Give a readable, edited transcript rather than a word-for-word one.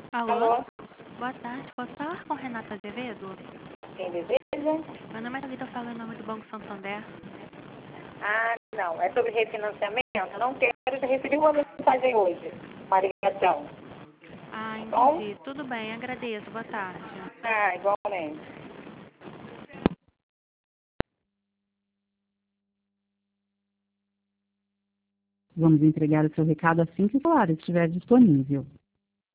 Alô? Alô? Boa tarde. Posso falar com Renata Azevedo? Quem deseja? Meu nome é Thalita, eu falo em nome do Banco Santander. Ah, não. É sobre refinanciamento? Eu não quero. Já recebi uma mensagem hoje. Uma ligação. Ah, Bom? entendi. Tudo bem, agradeço. Boa tarde. Ah, igualmente. Vamos entregar o seu recado assim que o celular estiver disponível.